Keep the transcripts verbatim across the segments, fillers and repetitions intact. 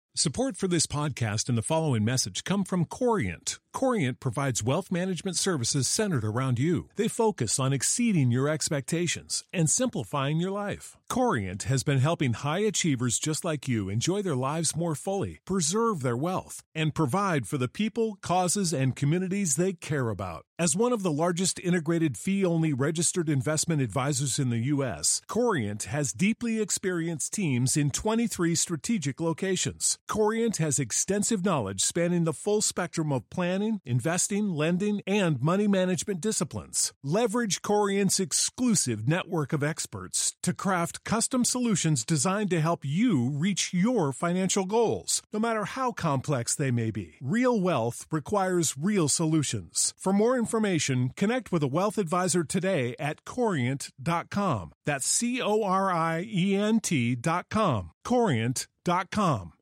Support for this podcast and the following message come from Corient. Corient provides wealth management services centered around you. They focus on exceeding your expectations and simplifying your life. Corient has been helping high achievers just like you enjoy their lives more fully, preserve their wealth, and provide for the people, causes, and communities they care about. As one of the largest integrated fee-only registered investment advisors in the U S, Corient has deeply experienced teams in twenty-three strategic locations. Corient has extensive knowledge spanning the full spectrum of planning, investing, lending, and money management disciplines. Leverage Corient's exclusive network of experts to craft custom solutions designed to help you reach your financial goals, no matter how complex they may be. Real wealth requires real solutions. For more information, connect with a wealth advisor today at corient dot com. That's C O R I E N T dot com. corient dot com.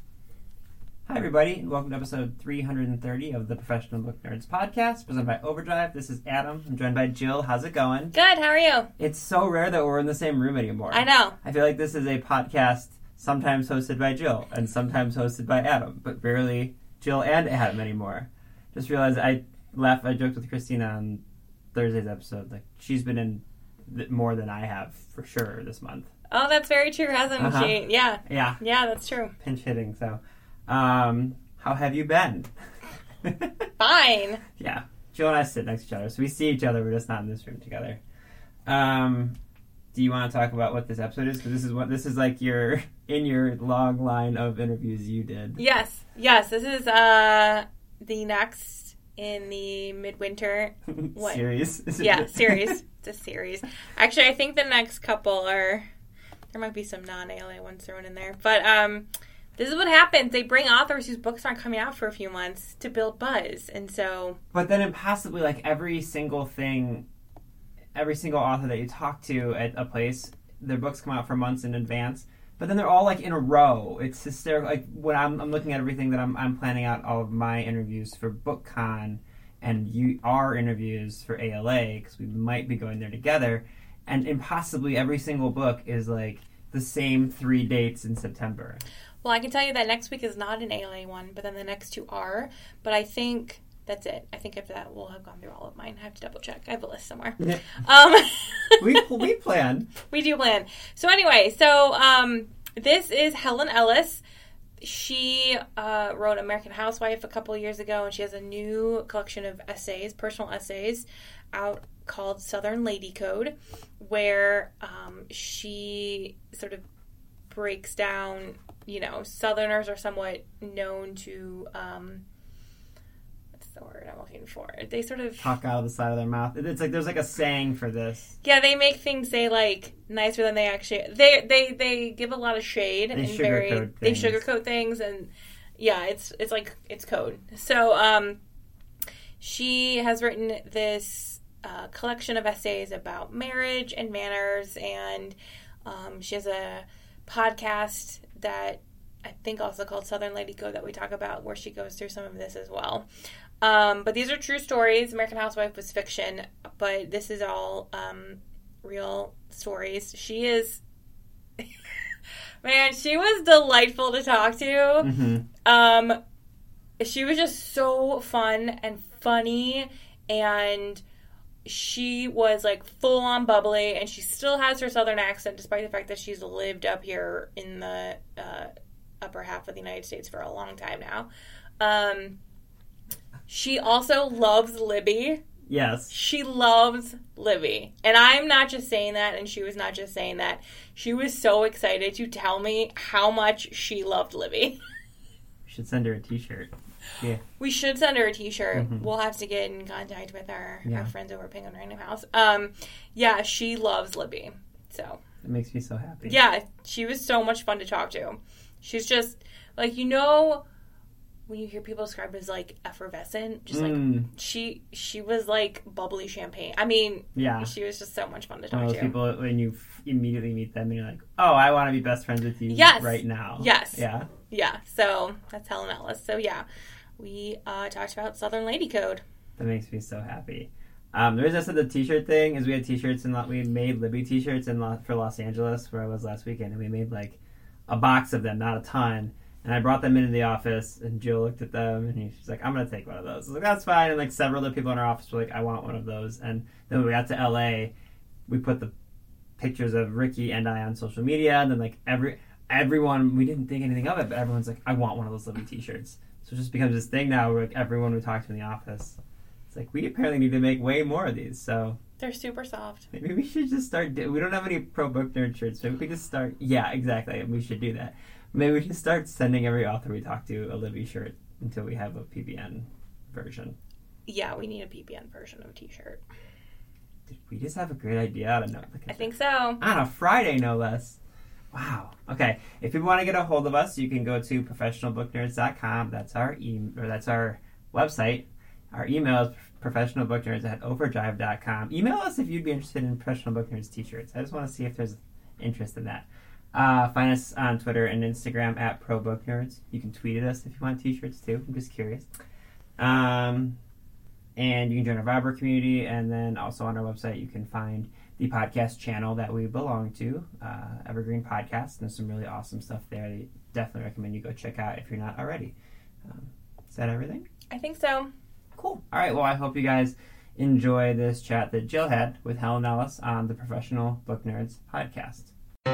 Hi, everybody, and welcome to episode three hundred thirty of the Professional Book Nerds podcast, presented by Overdrive. This is Adam. I'm joined by Jill. How's it going? Good. How are you? It's so rare that we're in the same room anymore. I know. I feel like this is a podcast sometimes hosted by Jill and sometimes hosted by Adam, but rarely Jill and Adam anymore. Just realized I laughed. I joked with Christina on Thursday's episode. Like, she's been in th- more than I have for sure this month. Oh, that's very true, hasn't uh-huh. she? Yeah. Yeah. Yeah, that's true. Pinch hitting. So, um, how have you been? Fine. Yeah. Jill and I sit next to each other, so we see each other. We're just not in this room together. Um, do you want to talk about what this episode is? Because this is what this is like your in your long line of interviews you did. Yes. Yes. This is uh the next in the midwinter what? series. Yeah, series. It's a series. Actually, I think the next couple are there might be some non-A L A ones thrown in there, but um. This is what happens. They bring authors whose books aren't coming out for a few months to build buzz. And so... But then impossibly, like, every single thing, every single author that you talk to at a place, their books come out for months in advance. But then they're all, like, in a row. It's hysterical. Like, when I'm, I'm looking at everything that I'm, I'm planning out all of my interviews for BookCon and you, our interviews for A L A, because we might be going there together. And impossibly, every single book is, like, the same three dates in September. Well, I can tell you that next week is not an A L A one, but then the next two are. But I think that's it. I think after that, we'll have gone through all of mine. I have to double check. I have a list somewhere. Yeah. Um, we we plan. We do plan. So anyway, so um, this is Helen Ellis. She uh, wrote American Housewife a couple of years ago, and she has a new collection of essays, personal essays, out called Southern Lady Code, where um, she sort of breaks down, you know, Southerners are somewhat known to, um, what's the word I'm looking for? They sort of... talk out of the side of their mouth. It's like, there's like a saying for this. Yeah, they make things say, like, nicer than they actually... They they, they give a lot of shade. They and sugarcoat very, things. They sugarcoat things, and yeah, it's it's like, it's code. So, um, she has written this uh, collection of essays about marriage and manners, and um, she has a podcast that I think also called Southern Lady Code that we talk about, where she goes through some of this as well. Um, but these are true stories. American Housewife was fiction, but this is all um, real stories. She is, man, she was delightful to talk to. Mm-hmm. Um, she was just so fun and funny, and she was, like, full-on bubbly, and she still has her Southern accent, despite the fact that she's lived up here in the uh, upper half of the United States for a long time now. Um, she also loves Libby. Yes. She loves Libby. And I'm not just saying that, and she was not just saying that. She was so excited to tell me how much she loved Libby. We should send her a t-shirt. Yeah. We should send her a t-shirt. Mm-hmm. We'll have to get in contact with our, yeah. our friends over at Penguin Random House. Um, yeah, she loves Libby. So it makes me so happy. Yeah, she was so much fun to talk to. She's just, like, you know, when you hear people described as, like, effervescent, just, like, mm. she she was, like, bubbly champagne. I mean, yeah. she was just so much fun to talk One of those to. people, when you f- immediately meet them, and you're like, oh, I want to be best friends with you yes. right now. Yes. Yeah. Yeah, so that's Helen Ellis. So, yeah, we uh, talked about Southern Lady Code. That makes me so happy. Um, the reason I said the t-shirt thing is we had t-shirts, and we made Libby t-shirts in Lo- for Los Angeles, where I was last weekend, and we made, like, a box of them, not a ton. And I brought them into the office, and Jill looked at them, and she's like, I'm going to take one of those. I was like, that's fine. And like several other people in our office were like, I want one of those. And then when we got to L A, we put the pictures of Ricky and I on social media, and then like every everyone, we didn't think anything of it, but everyone's like, I want one of those Libby t-shirts. So it just becomes this thing now where like everyone we talk to in the office, it's like, we apparently need to make way more of these. So they're super soft. Maybe we should just start, do- we don't have any Pro Book Nerd shirts. Maybe we just start, yeah, exactly. We should do that. Maybe we should start sending every author we talk to a Libby shirt until we have a P B N version. Yeah, we need a P B N version of a t-shirt. Did we just have a great idea out of nothing? I think so. On a Friday, no less. Wow. Okay. If you want to get a hold of us, you can go to professional book nerds dot com. That's our e- or that's our website. Our email is professional book nerds at overdrive dot com. Email us if you'd be interested in Professional Book Nerds t-shirts. I just want to see if there's interest in that. Uh, find us on Twitter and Instagram at ProBookNerds. You can tweet at us if you want t-shirts too. I'm just curious. Um, and you can join our Viber community, and then also on our website you can find the podcast channel that we belong to, uh, Evergreen Podcast. There's some really awesome stuff there that I definitely recommend you go check out if you're not already. Um, is that everything? I think so. Cool. All right, well, I hope you guys enjoy this chat that Jill had with Helen Ellis on the Professional Book Nerds podcast.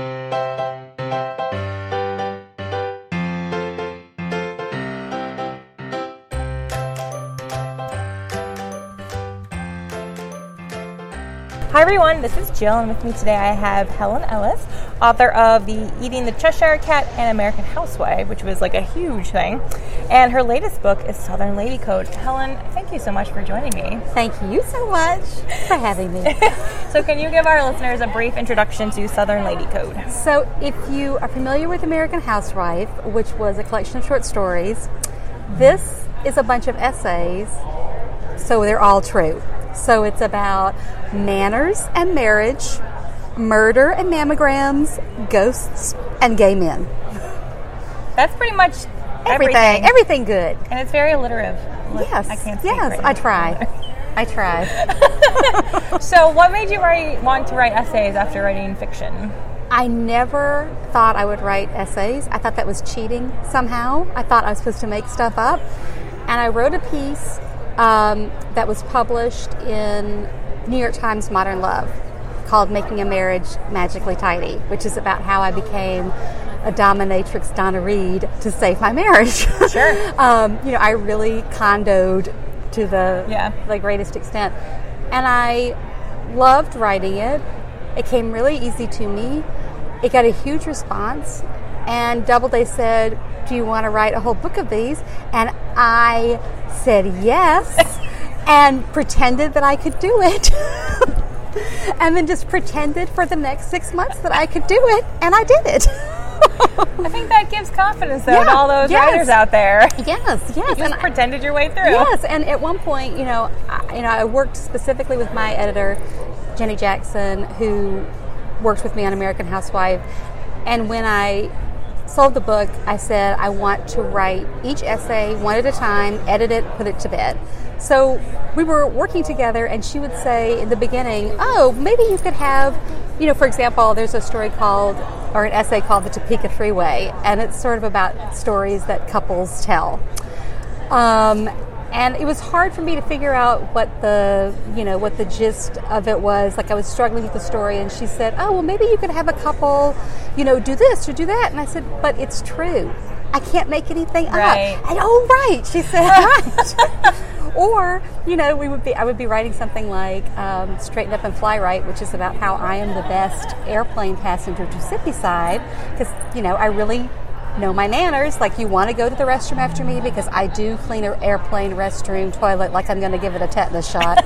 Hi everyone, this is Jill, and with me today I have Helen Ellis, author of the Eating the Cheshire Cat and American Housewife, which was like a huge thing, and her latest book is Southern Lady Code. Helen, thank you so much for joining me. Thank you so much for having me. So can you give our listeners a brief introduction to Southern Lady Code? So if you are familiar with American Housewife, which was a collection of short stories, this is a bunch of essays, so they're all true. So it's about manners and marriage, murder and mammograms, ghosts and gay men. That's pretty much Everything. everything. Everything good. And it's very alliterative. Yes. I can't speak yes, right I now. try. I try. So what made you write, want to write essays after writing fiction? I never thought I would write essays. I thought that was cheating somehow. I thought I was supposed to make stuff up. And I wrote a piece um, that was published in New York Times Modern Love called Making a Marriage Magically Tidy, which is about how I became a dominatrix Donna Reed to save my marriage. Sure. um, you know, I really condoed to the, Yeah. the greatest extent. And I loved writing it. It came really easy to me. It got a huge response. And Doubleday said, do you want to write a whole book of these? And I said yes and pretended that I could do it. And then just pretended for the next six months that I could do it. And I did it. I think that gives confidence, though, Yeah, to all those yes. writers out there. Yes, yes. You just And I- pretended your way through. Yes, and at one point, you know, I, you know, I worked specifically with my editor, Jenny Jackson, who worked with me on American Housewife. And when I sold the book, I said I want to write each essay one at a time, edit it, put it to bed. So we were working together, and she would say in the beginning, oh, maybe you could have, you know, for example, there's a story called, or an essay called The Topeka Three-Way, and it's sort of about stories that couples tell. Um, and it was hard for me to figure out what the, you know, what the gist of it was. Like I was struggling with the story, and she said, oh, well, maybe you could have a couple, you know, do this or do that. And I said, but it's true. I can't make anything Right. up. And, oh, right, she said, right. Or, you know, we would be, I would be writing something like um, Straighten Up and Fly Right, which is about how I am the best airplane passenger to Sippy side, because, you know, I really know my manners. Like, you want to go to the restroom after me because I do clean an airplane restroom toilet like I'm going to give it a tetanus shot.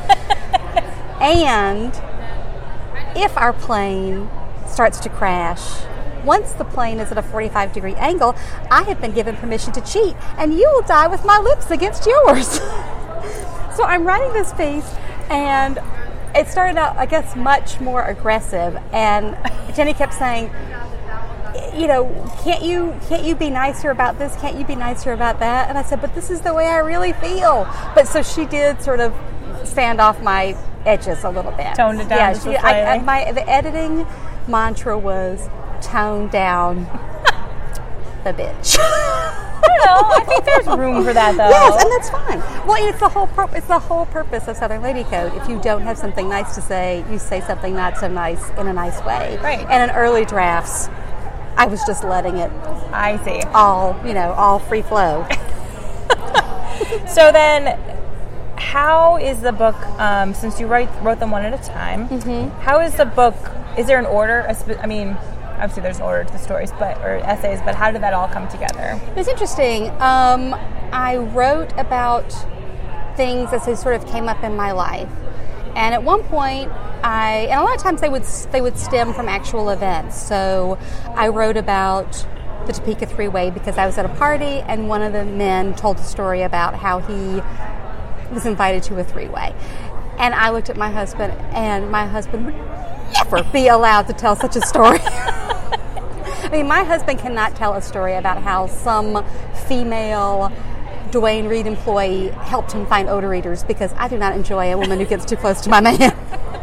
And if our plane starts to crash, once the plane is at a forty-five degree angle, I have been given permission to cheat, and you will die with my lips against yours. So I'm writing this piece, and it started out, I guess, much more aggressive. And Jenny kept saying, you know, can't you can't you be nicer about this? Can't you be nicer about that? And I said, but this is the way I really feel. But so she did sort of stand off my edges a little bit. Toned it down Yeah, just she, a I, I, slightly. my the editing mantra was tone down. the bitch. I don't know. I think there's room for that, though. Yes, and that's fine. Well, it's the whole pur- it's the whole purpose of Southern Lady Code. If you don't have something nice to say, you say something not so nice in a nice way. Right. And in early drafts, I was just letting it I see. all, you know, all free flow. So then, how is the book, um, since you write, wrote them one at a time, mm-hmm. how is the book, is there an order? A spe- I mean, obviously there's an order to the stories, but or essays, but how did that all come together? It was interesting. Um, I wrote about things as they sort of came up in my life. And at one point, I, and a lot of times they would they would stem from actual events. So I wrote about the Topeka Three-Way because I was at a party and one of the men told a story about how he was invited to a three-way. And I looked at my husband, and my husband would never be allowed to tell such a story. I mean, my husband cannot tell a story about how some female Duane Reade employee helped him find odor eaters because I do not enjoy a woman who gets too close to my man.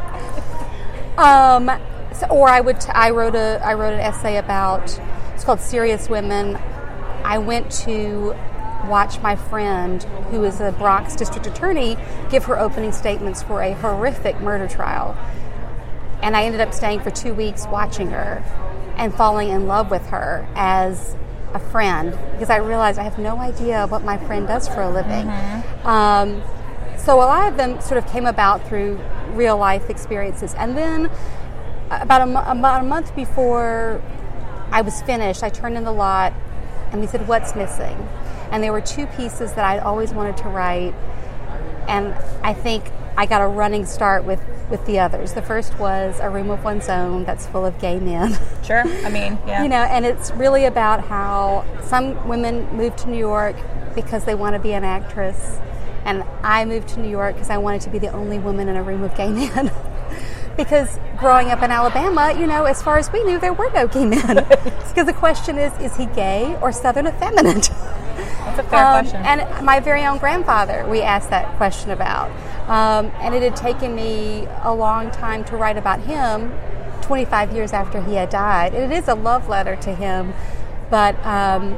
um, so, or I would t- I wrote a I wrote an essay about, it's called Serious Women. I went to watch my friend, who is a Bronx district attorney, give her opening statements for a horrific murder trial. And I ended up staying for two weeks watching her and falling in love with her as a friend because I realized I have no idea what my friend does for a living. Mm-hmm. Um, so a lot of them sort of came about through real life experiences. And then about a, about a month before I was finished, I turned in the lot and we said, what's missing? And there were two pieces that I'd always wanted to write. And I think I got a running start with, with the others. The first was A Room of One's Own that's full of gay men. Sure. I mean, yeah. You know, and it's really about how some women move to New York because they want to be an actress. And I moved to New York because I wanted to be the only woman in a room of gay men. Because growing up in Alabama, you know, as far as we knew, there were no gay men. Because the question is, is he gay or Southern effeminate? That's a fair um, question. And my very own grandfather, we asked that question about. Um, and it had taken me a long time to write about him, twenty-five years after he had died. And it is a love letter to him, but um,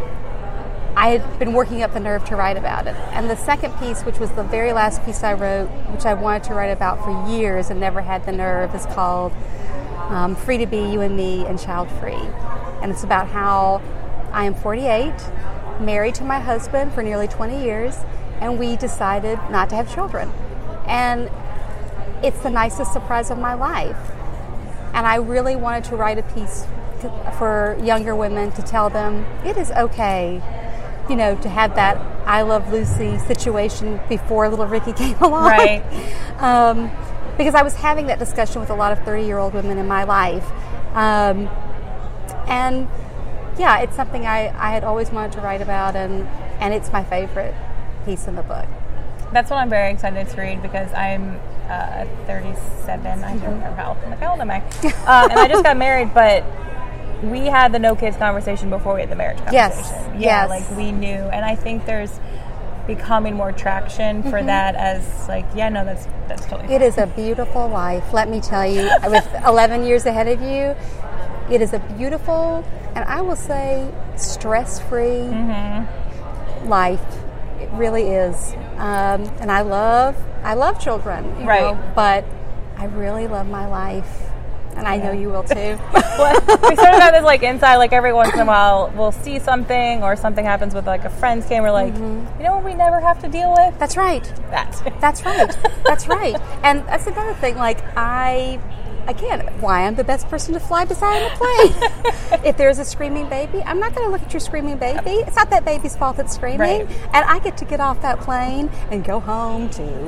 I had been working up the nerve to write about it. And the second piece, which was the very last piece I wrote, which I wanted to write about for years and never had the nerve, is called um, Free to Be You and Me and Child Free. And it's about how I am forty-eight, married to my husband for nearly twenty years, and we decided not to have children. And it's the nicest surprise of my life. And I really wanted to write a piece to, for younger women to tell them it is okay, you know, to have that I Love Lucy situation before little Ricky came along. Right. um, because I was having that discussion with a lot of thirty-year-old women in my life. Um, and, yeah, it's something I, I had always wanted to write about, and, and it's my favorite piece in the book. That's what I'm very excited to read because I'm uh, thirty-seven. I don't remember how, like, how old am I? Um, and I just got married, but we had the no kids conversation before we had the marriage conversation. Yes. Yeah, yes. like we knew. And I think there's becoming more traction for mm-hmm. that as like, yeah, no, that's that's totally fine. It is a beautiful life, let me tell you. With eleven years ahead of you, it is a beautiful, and I will say stress-free mm-hmm. life. It really is. Um, and I love, I love children, you right. know, but I really love my life. And I know you will too. Well, we sort of have this like inside, like every once in a while we'll see something or something happens with like a friend's game. We're like, mm-hmm. you know what we never have to deal with? That's right. That. That's right. That's right. And that's another thing. Like I, again, why I'm the best person to fly beside on a plane. If there's a screaming baby, I'm not going to look at your screaming baby. It's not that baby's fault that's screaming. Right. And I get to get off that plane and go home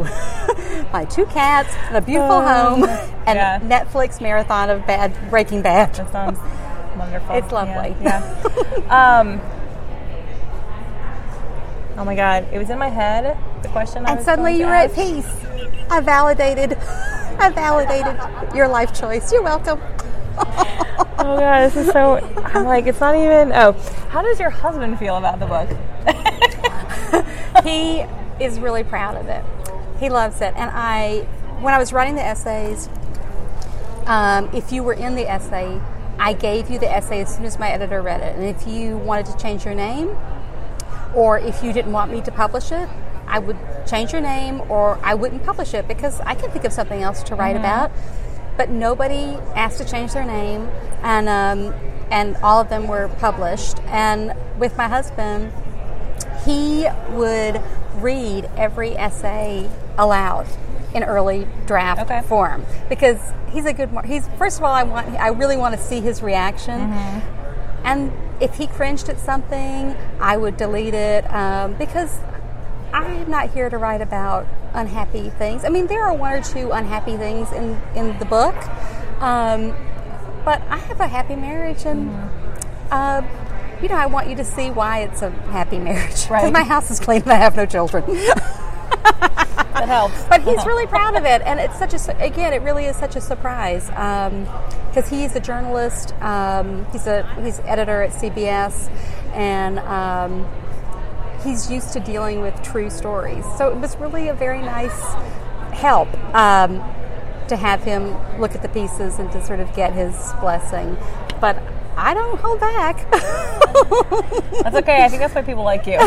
to my two cats and a beautiful um, home and yeah. Netflix marathon of bad Breaking Bad. That sounds wonderful. It's lovely. Yeah. yeah. um, oh my God. It was in my head, the question I And was suddenly you were ask. at peace. I validated I validated your life choice. You're welcome. Oh God, this is so, I'm like, it's not even, oh, how does your husband feel about the book? He is really proud of it. He loves it. And I, when I was writing the essays, um, if you were in the essay, I gave you the essay as soon as my editor read it. And if you wanted to change your name, or if you didn't want me to publish it, I would change your name, or I wouldn't publish it because I can think of something else to write mm-hmm. about. But nobody asked to change their name, and um, and all of them were published. And with my husband, he would read every essay aloud in early draft okay. form because he's a good. He's first of all, I want. I really want to see his reaction, mm-hmm. and if he cringed at something, I would delete it um, because I'm not here to write about unhappy things. I mean, there are one or two unhappy things in in the book, um, but I have a happy marriage, and mm-hmm. uh, you know, I want you to see why it's a happy marriage. Right? Because my house is clean and I have no children. That helps. But he's really proud of it, and it's such a, again, it really is such a surprise because um, he's a journalist. Um, he's a he's editor at C B S, and um, he's used to dealing with true stories. So it was really a very nice help um, to have him look at the pieces and to sort of get his blessing. But I don't hold back. That's okay. I think that's why people like you.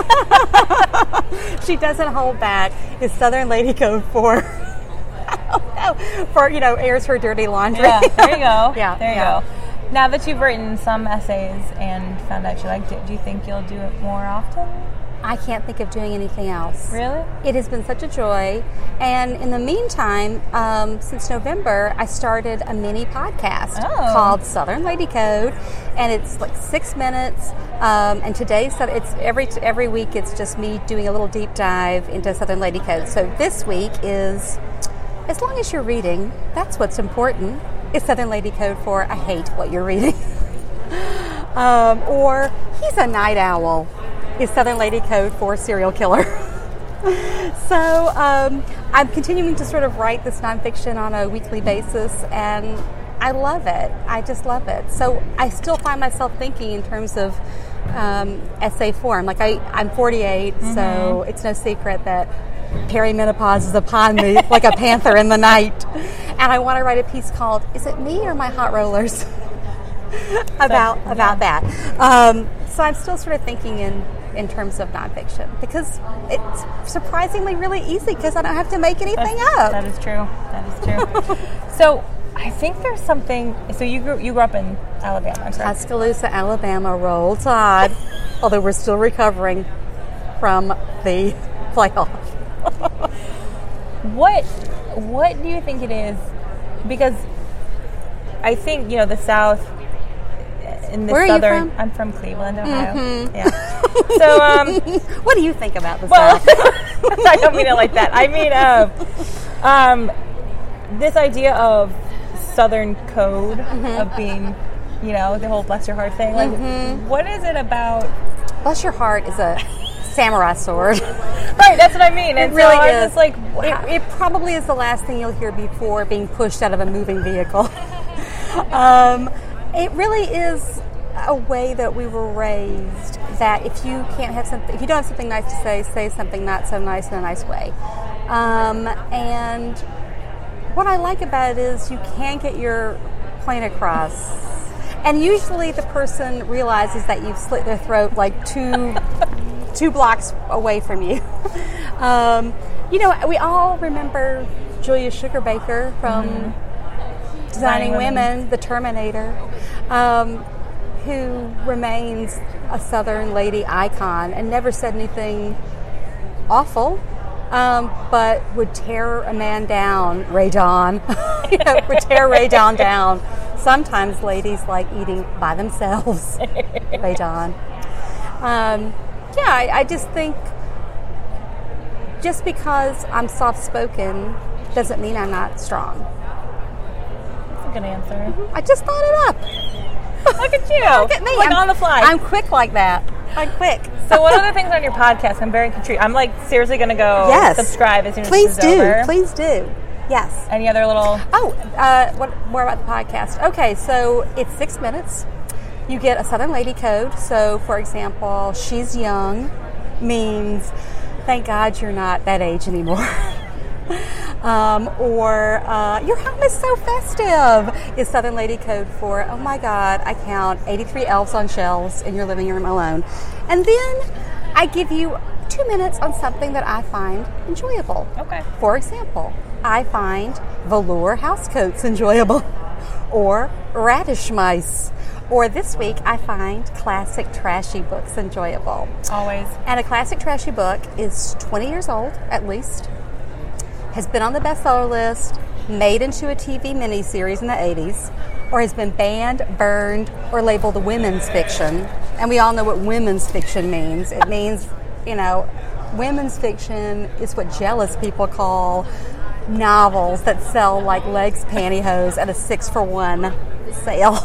She doesn't hold back. Is Southern Lady Code for, for you know, airs her dirty laundry. Yeah, there you go. yeah, there you yeah. go. Now that you've written some essays and found out you liked it, do you think you'll do it more often? I can't think of doing anything else. Really? It has been such a joy. And in the meantime, um, since November, I started a mini podcast oh. called Southern Lady Code, and it's like six minutes. Um, and today's it's every every week it's just me doing a little deep dive into Southern Lady Code. So this week is, as long as you're reading, that's what's important. Is Southern Lady Code for I hate what you're reading, um, or he's a night owl. Is Southern Lady Code for serial killer. So um, I'm continuing to sort of write this nonfiction on a weekly basis, and I love it. I just love it. So I still find myself thinking in terms of um, essay form. Like I, I'm forty-eight, mm-hmm. so it's no secret that perimenopause is upon me like a panther in the night. And I want to write a piece called "Is It Me or My Hot Rollers?" about so, about yeah. that. Um, so I'm still sort of thinking in. in terms of nonfiction, because it's surprisingly really easy because I don't have to make anything That's, up. That is true. That is true. So I think there's something. So you grew you grew up in Alabama, correct? Tuscaloosa, Alabama. Roll Tide. Although we're still recovering from the playoff. What What do you think it is? Because I think you know the South. In the Where southern, are you from? I'm from Cleveland, Ohio. Mm-hmm. Yeah. So, um, what do you think about the well, South? I don't mean it like that. I mean, uh, um, this idea of Southern code mm-hmm. of being, you know, the whole bless your heart thing. Like, mm-hmm. what is it about? Bless your heart is a samurai sword. Right, that's what I mean. And it really so is. Just like, it, it probably is the last thing you'll hear before being pushed out of a moving vehicle. um, it really is a way that we were raised, that if you can't have something, if you don't have something nice to say, say something not so nice in a nice way. Um, and what I like about it is you can get your point across. And usually the person realizes that you've slit their throat like two two blocks away from you. um, you know, we all remember Julia Sugarbaker from mm-hmm. Designing Women, Women, the Terminator, um, who remains a Southern lady icon and never said anything awful, um, but would tear a man down, Ray Dawn, you know, would tear Ray Dawn down. Sometimes ladies like eating by themselves, Ray Dawn. Um, yeah, I, I just think just because I'm soft-spoken doesn't mean I'm not strong. That's a good answer. Mm-hmm. I just thought it up. Look at you. Look at me. Like I'm, on the fly. I'm quick like that. I'm quick. So what other things on your podcast? I'm very intrigued. I'm like seriously going to go yes. subscribe as soon as Please this is do. over. Please do. Yes. Any other little... Oh, uh, what more about the podcast? Okay, so it's six minutes. You get a Southern Lady Code. So, for example, she's young means, thank God you're not that age anymore. Um, or uh, your home is so festive is Southern Lady code for, oh my God, I count eighty-three elves on shelves in your living room alone. And then I give you two minutes on something that I find enjoyable. Okay. For example, I find velour housecoats enjoyable, or radish mice. Or this week, I find classic trashy books enjoyable. Always. And a classic trashy book is twenty years old, at least, has been on the bestseller list, made into a T V miniseries in the eighties, or has been banned, burned, or labeled women's fiction. And we all know what women's fiction means. It means, you know, women's fiction is what jealous people call novels that sell like legs pantyhose at a six for one sale.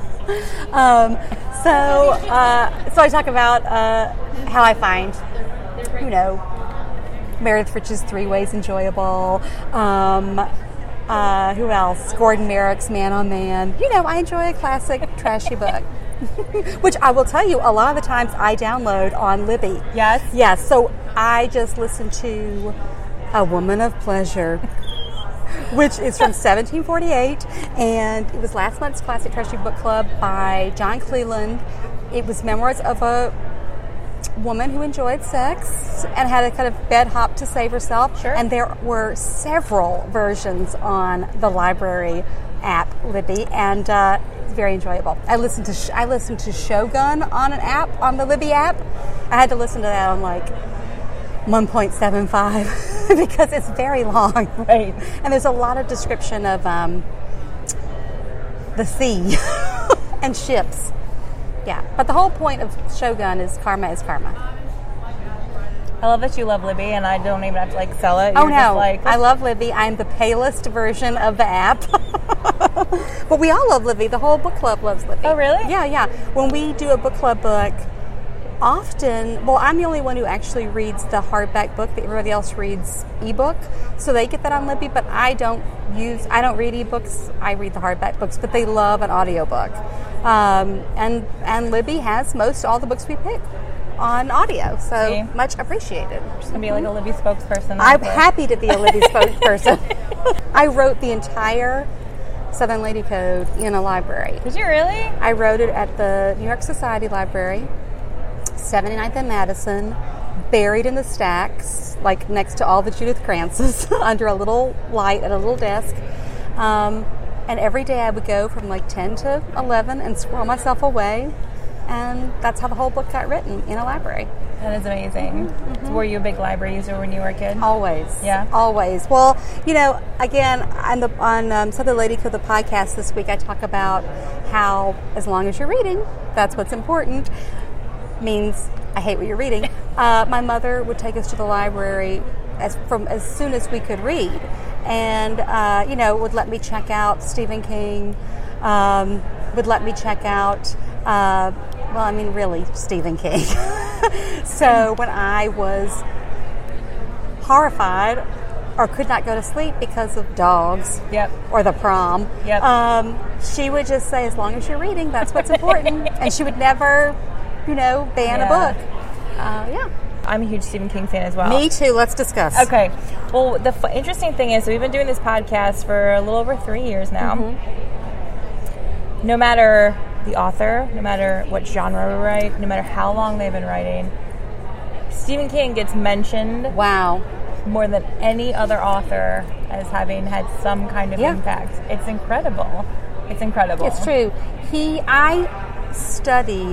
um, so, uh, so I talk about uh, how I find, you know, Meredith Rich's Three Ways enjoyable. Um, uh, who else? Gordon Merrick's Man on Man. You know, I enjoy a classic trashy book. Which I will tell you, a lot of the times I download on Libby. Yes? Yes, so I just listened to A Woman of Pleasure, which is from seventeen forty-eight, and it was last month's Classic Trashy Book Club by John Cleland. It was memoirs of a woman who enjoyed sex and had a kind of bed hop to save herself. Sure. And there were several versions on the library app, Libby, and uh, it's very enjoyable. I listened to sh- I listened to Shogun on an app, on the Libby app. I had to listen to that on like one point seven five because it's very long. Right. And there's a lot of description of um, the sea and ships. Yeah, but the whole point of Shogun is karma is karma. I love that you love Libby, and I don't even have to like sell it. Oh You're no, just like, I love Libby. I'm the palest version of the app. But we all love Libby. The whole book club loves Libby. Oh, really? Yeah, yeah. When we do a book club book, often, well, I'm the only one who actually reads the hardback book. Everybody else reads ebook, so they get that on Libby. But I don't use, I don't read ebooks. I read the hardback books. But they love an audiobook, um, and and Libby has most all the books we pick on audio. So See? much appreciated. just gonna be like a Libby spokesperson. I'm That's it. happy to be a Libby spokesperson. I wrote the entire Southern Lady Code in a library. Did you really? I wrote it at the New York Society Library, seventy-ninth and Madison, buried in the stacks, like next to all the Judith Krantzes, under a little light at a little desk. Um, and every day I would go from like ten to eleven and squirrel myself away. And that's how the whole book got written, in a library. That is amazing. Mm-hmm. So were you a big library user when you were a kid? Always. Yeah? Always. Well, you know, again, on, the, on um, Southern Lady Code, the podcast this week, I talk about how as long as you're reading, that's what's important. Means I hate what you're reading. Uh, my mother would take us to the library as from as soon as we could read. And, uh, you know, would let me check out Stephen King, um, would let me check out... Uh, Well, I mean, really, Stephen King. So when I was horrified or could not go to sleep because of dogs Yep. or the prom, Yep. um, she would just say, as long as you're reading, that's what's important. And she would never, you know, ban Yeah. a book. Uh, yeah. I'm a huge Stephen King fan as well. Me too. Let's discuss. Okay. Well, the f- interesting thing is we've been doing this podcast for a little over three years now. Mm-hmm. No matter the author, no matter what genre we write, no matter how long they've been writing, Stephen King gets mentioned Wow. more than any other author as having had some kind of Yeah. impact. It's incredible. It's incredible. It's true. He, I studied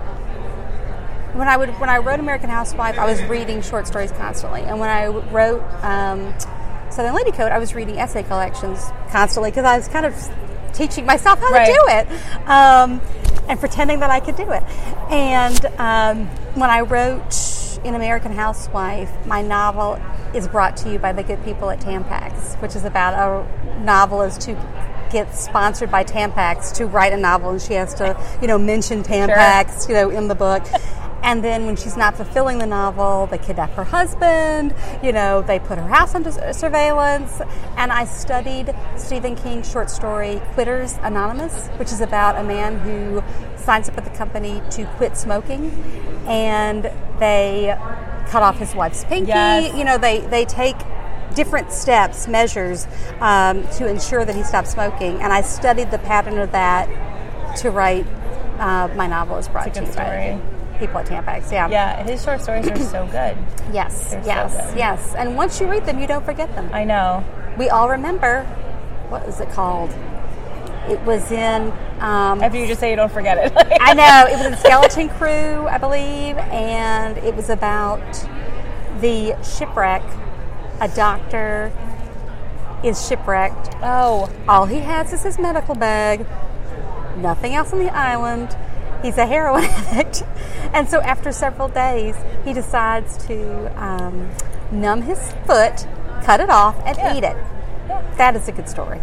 when I would when I wrote American Housewife. I was reading short stories constantly, and when I wrote um, Southern Lady Code, I was reading essay collections constantly because I was kind of teaching myself how Right. to do it um, and pretending that I could do it. And um, when I wrote in American Housewife, my novel is brought to you by the good people at Tampax, which is about a novelist who gets sponsored by Tampax to write a novel, and she has to, you know, mention Tampax, you know, in the book. And then when she's not fulfilling the novel, they kidnap her husband, you know, they put her house under surveillance. And I studied Stephen King's short story, Quitters Anonymous, which is about a man who signs up with the company to quit smoking. And they cut off his wife's pinky. Yes. You know, they, they take different steps, measures um, to ensure that he stopped smoking. And I studied the pattern of that to write uh, my novel is brought It's a to good you by story. people at Tampax. Yeah. Yeah, his short stories are so good. Yes. They're so yes. good. Yes. And once you read them, you don't forget them. I know. We all remember. What was it called? It was in. Um, After you just say you don't forget it. I know. It was in Skeleton Crew, I believe, and it was about the shipwreck. A doctor is shipwrecked. Oh. All he has is his medical bag. Nothing else on the island. He's a heroin addict. And so after several days, he decides to um, numb his foot, cut it off, and Yeah. eat it. Yeah. That is a good story.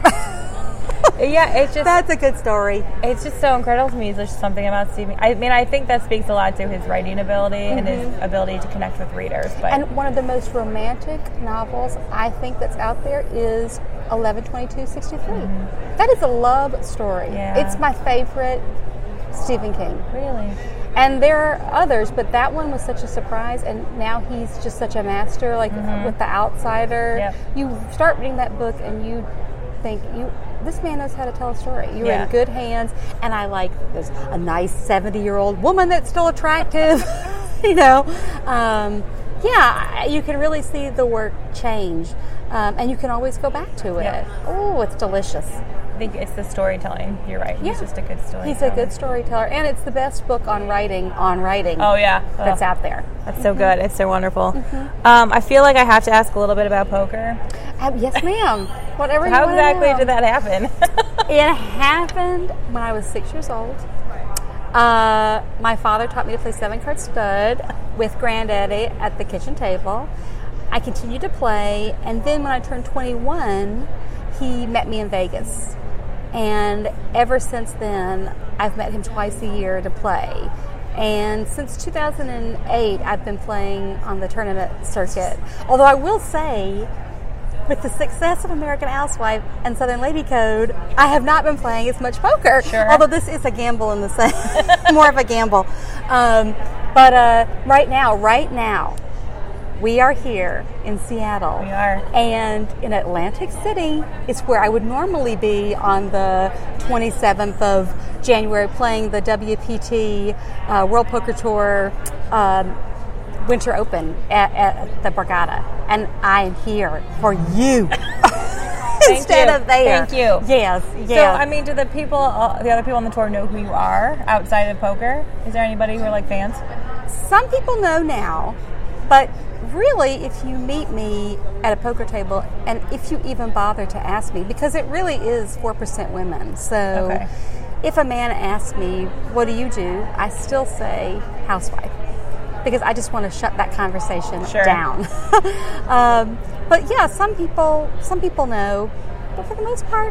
Yeah, it's just That's a good story. it's just so incredible to me. There's just something about Stephen. I mean, I think that speaks a lot to his writing ability mm-hmm. and his ability to connect with readers. But And one of the most romantic novels I think that's out there is eleven twenty-two sixty-three. Mm-hmm. That is a love story. Yeah. It's my favorite Stephen King. really, And there are others, but that one was such a surprise, and now he's just such a master, like mm-hmm. with The Outsider. Yep. You start reading that book and you think, you this man knows how to tell a story. You're Yeah. in good hands, and I like there's a nice seventy-year-old woman that's still attractive, you know. Um, yeah, you can really see the work change, um, and you can always go back to it. Yep. Oh, it's delicious. I think it's the storytelling. You're right. He's Yeah. just a good storyteller. He's a good storyteller, and it's the best book on writing, on writing. Oh yeah, That's oh. out there. That's so good. It's so wonderful. Mm-hmm. Um, I feel like I have to ask a little bit about poker. Uh, yes, ma'am. Whatever you How wanna exactly know. did that happen? It happened when I was six years old. Uh, my father taught me to play seven card stud with Granddaddy at the kitchen table. I continued to play, and then when I turned twenty-one, he met me in Vegas. And ever since then, I've met him twice a year to play. And since two thousand eight, I've been playing on the tournament circuit. Although I will say, with the success of American Housewife and Southern Lady Code, I have not been playing as much poker. Sure. Although this is a gamble in the same, more of a gamble. Um, but uh, right now, right now, we are here in Seattle. We are. And in Atlantic City is where I would normally be on the twenty-seventh of January playing the W P T uh, World Poker Tour um, Winter Open at, at the Borgata. And I am here for you. Instead you. of there. Thank you. Yes, yes. So, I mean, do the people, uh, the other people on the tour know who you are outside of poker? Is there anybody who are like fans? Some people know now, but really, if you meet me at a poker table, and if you even bother to ask me, because it really is four percent women. So Okay. if a man asks me, what do you do? I still say housewife, because I just want to shut that conversation Sure. down. um, but yeah, some people, some people know, but for the most part,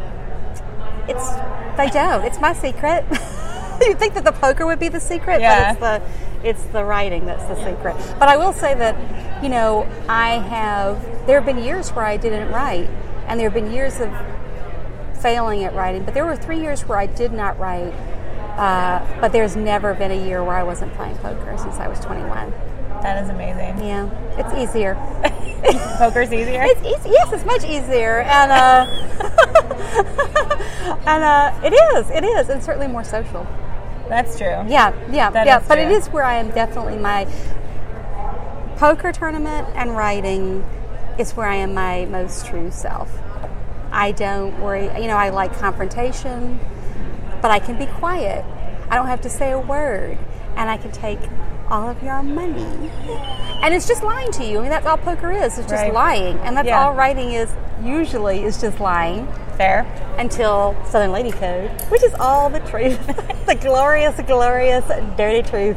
it's, they don't. It's my secret. You'd think that the poker would be the secret, Yeah. but it's the it's the writing that's the secret. But I will say that, you know, I have, there have been years where I didn't write, and there have been years of failing at writing, but there were three years where I did not write, uh, but there's never been a year where I wasn't playing poker since I was twenty-one. That is amazing. Yeah, it's easier. Poker's easier? It's easy. Yes, it's much easier, and uh, and uh, it is, it is, and certainly more social. That's true. Yeah, yeah, That yeah. is But true. it is where I am definitely my poker tournament and writing is where I am my most true self. I don't worry. You know, I like confrontation, but I can be quiet. I don't have to say a word, and I can take all of your money. And it's just lying to you. I mean, that's all poker is. It's just Right. lying, and that's Yeah. all writing is. Usually, is just lying. Fair. Until Southern Lady Code, which is all the truth. The glorious, glorious, dirty truth.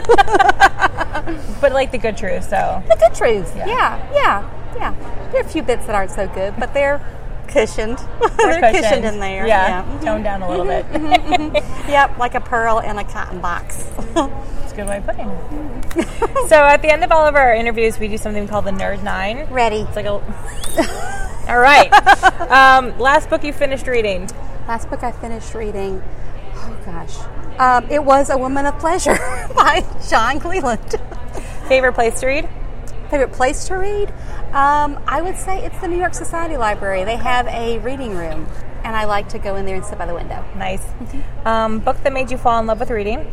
But like the good truth, so. The good truth. Yeah. Yeah, yeah, yeah. There are a few bits that aren't so good, but they're cushioned. They're They're cushioned in there. Yeah. Yeah. Toned down a little bit. Yep, like a pearl in a cotton box. That's a good way of putting it. So at the end of all of our interviews, we do something called the Nerd Nine. Ready. It's like a... All right. Um, last book you finished reading? Last book I finished reading, oh gosh. Um, it was A Woman of Pleasure by John Cleland. Favorite place to read? Favorite place to read? Um, I would say it's the New York Society Library. They have a reading room, and I like to go in there and sit by the window. Nice. Mm-hmm. Um, book that made you fall in love with reading?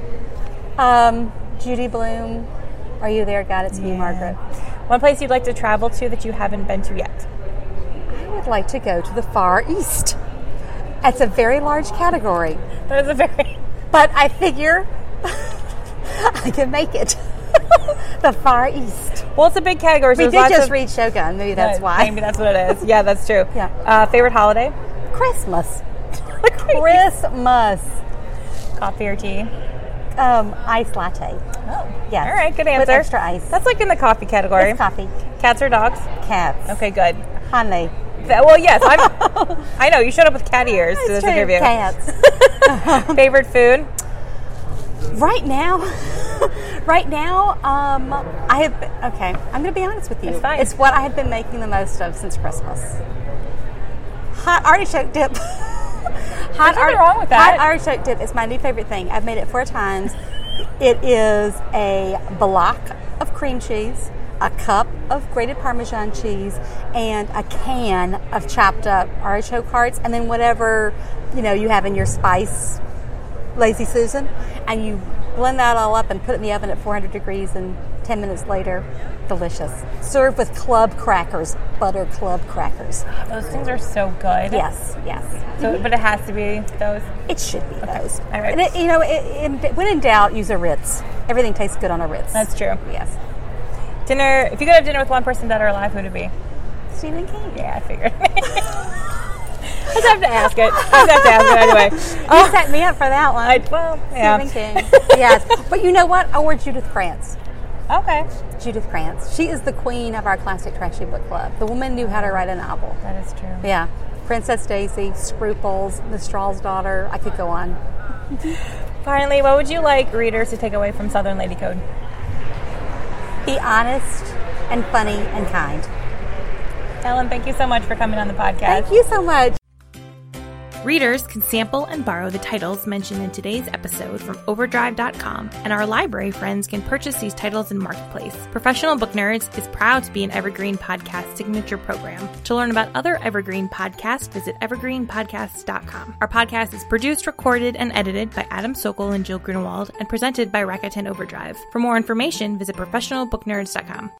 Um, Judy Blume, Are You There, God? It's Me, Yeah. Margaret. One place you'd like to travel to that you haven't been to yet? I would like to go to the Far East. It's a very large category, That is a very... but I figure I can make it. The Far East. Well, it's a big category. So We there's did lots just of... read Shogun. Maybe that's Yeah, why. Maybe that's what it is. Yeah, that's true. Yeah. Uh, favorite holiday? Christmas. Christmas. Coffee or tea? Um, iced latte. Oh. Yes. All right, good With answer. extra ice. That's like in the coffee category. It's coffee. Cats or dogs? Cats. Okay, good. Honey. Th- Well, yes, I'm, I know. You showed up with cat ears to this It's true. interview. Cats. Favorite food? Right now, right now, um, I have. Been, okay, I'm going to be honest with you. It's fine. It's what I have been making the most of since Christmas. Hot artichoke dip. Hot There's nothing wrong with that. Hot artichoke dip is my new favorite thing. I've made it four times. It is a block of cream cheese, a cup of grated Parmesan cheese, and a can of chopped up artichoke hearts, and then whatever you know you have in your spice. Lazy Susan, and you blend that all up and put it in the oven at four hundred degrees, and ten minutes later, delicious. Serve with club crackers, butter club crackers. Those things are so good. Yes, yes. So, but it has to be those. It should be those. All right. And it, you know, it, it, when in doubt, use a Ritz. Everything tastes good on a Ritz. That's true. Yes. Dinner. If you could have dinner with one person dead or alive, who would it be? Stephen King. Yeah, I figured. I just have to ask it. I just have to ask it anyway. You set me up for that one. I, well, yeah. Stephen King. Yes. But you know what? Or Judith Krantz. Okay. Judith Krantz. She is the queen of our classic trashy book club. The woman knew how to write a novel. That is true. Yeah. Princess Daisy, Scruples, Miss Straw's Daughter. I could go on. Finally, what would you like readers to take away from Southern Lady Code? Be honest and funny and kind. Ellen, thank you so much for coming on the podcast. Thank you so much. Readers can sample and borrow the titles mentioned in today's episode from overdrive dot com, and our library friends can purchase these titles in Marketplace. Professional Book Nerds is proud to be an Evergreen Podcast signature program. To learn about other Evergreen podcasts, visit evergreen podcasts dot com. Our podcast is produced, recorded, and edited by Adam Sokol and Jill Grunewald, and presented by Rakuten Overdrive. For more information, visit professional book nerds dot com.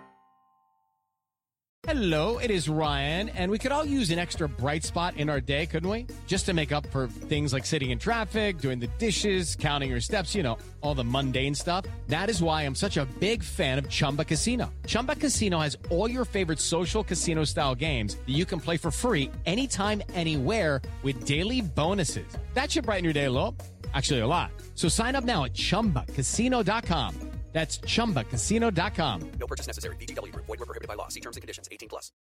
Hello, it is Ryan, and we could all use an extra bright spot in our day, couldn't we? Just to make up for things like sitting in traffic, doing the dishes, counting your steps, you know, all the mundane stuff. That is why I'm such a big fan of Chumba Casino. Chumba Casino has all your favorite social casino-style games that you can play for free anytime, anywhere with daily bonuses. That should brighten your day a little. Actually, a lot. So sign up now at chumba casino dot com. That's chumba casino dot com. No purchase necessary. V G W Group. Void where prohibited by law. See terms and conditions. eighteen plus.